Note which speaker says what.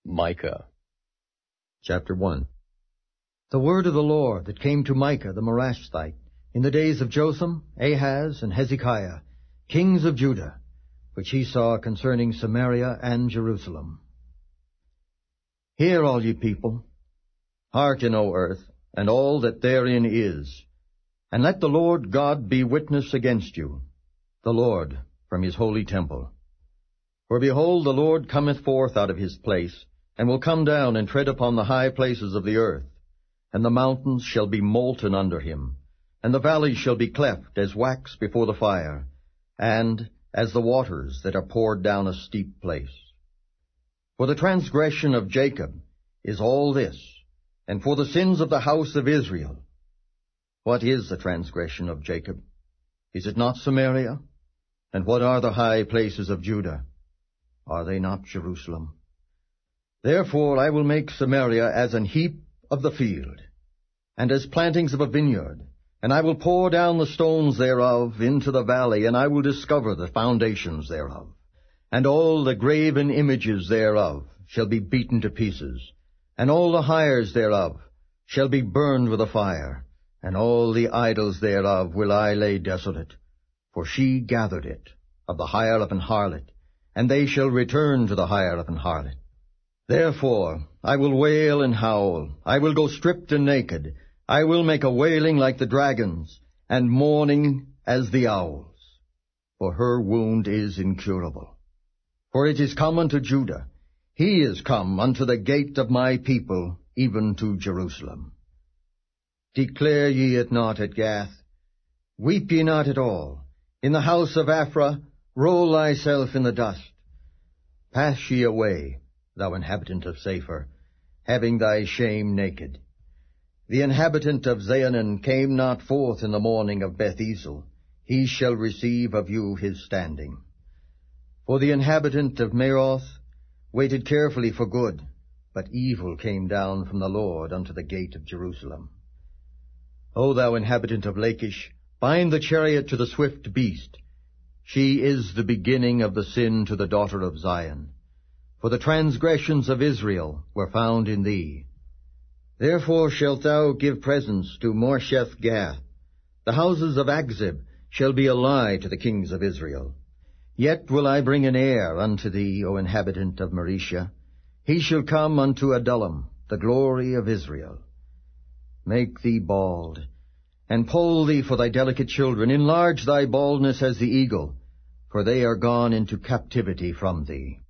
Speaker 1: Micah.
Speaker 2: Chapter 1. The word of the Lord that came to Micah the Morashthite in the days of Jotham, Ahaz, and Hezekiah, kings of Judah, which he saw concerning Samaria and Jerusalem. Hear, all ye people, hearken, O earth, and all that therein is, and let the Lord God be witness against you, the Lord from his holy temple. For behold, the Lord cometh forth out of his place, and will come down and tread upon the high places of the earth, and the mountains shall be molten under him, and the valleys shall be cleft as wax before the fire, and as the waters that are poured down a steep place. For the transgression of Jacob is all this, and for the sins of the house of Israel. What is the transgression of Jacob? Is it not Samaria? And what are the high places of Judah? Are they not Jerusalem? Therefore I will make Samaria as an heap of the field, and as plantings of a vineyard, and I will pour down the stones thereof into the valley, and I will discover the foundations thereof. And all the graven images thereof shall be beaten to pieces, and all the hires thereof shall be burned with a fire, and all the idols thereof will I lay desolate. For she gathered it of the hire of an harlot, and they shall return to the hire of an harlot. Therefore I will wail and howl, I will go stripped and naked, I will make a wailing like the dragons, and mourning as the owls. For her wound is incurable. For it is come unto Judah, he is come unto the gate of my people, even to Jerusalem. Declare ye it not at Gath, weep ye not at all. In the house of Aphrah, roll thyself in the dust. Pass ye away, thou inhabitant of Saphir, having thy shame naked. The inhabitant of Zaanan came not forth in the morning of Beth-ezel. He shall receive of you his standing. For the inhabitant of Maroth waited carefully for good, but evil came down from the Lord unto the gate of Jerusalem. O thou inhabitant of Lachish, bind the chariot to the swift beast. She is the beginning of the sin to the daughter of Zion. For the transgressions of Israel were found in thee. Therefore shalt thou give presents to Moresheth-Gath. The houses of Akzib shall be a lie to the kings of Israel. Yet will I bring an heir unto thee, O inhabitant of Mareshah. He shall come unto Adullam, the glory of Israel. Make thee bald, and poll thee for thy delicate children. Enlarge thy baldness as the eagle, for they are gone into captivity from thee.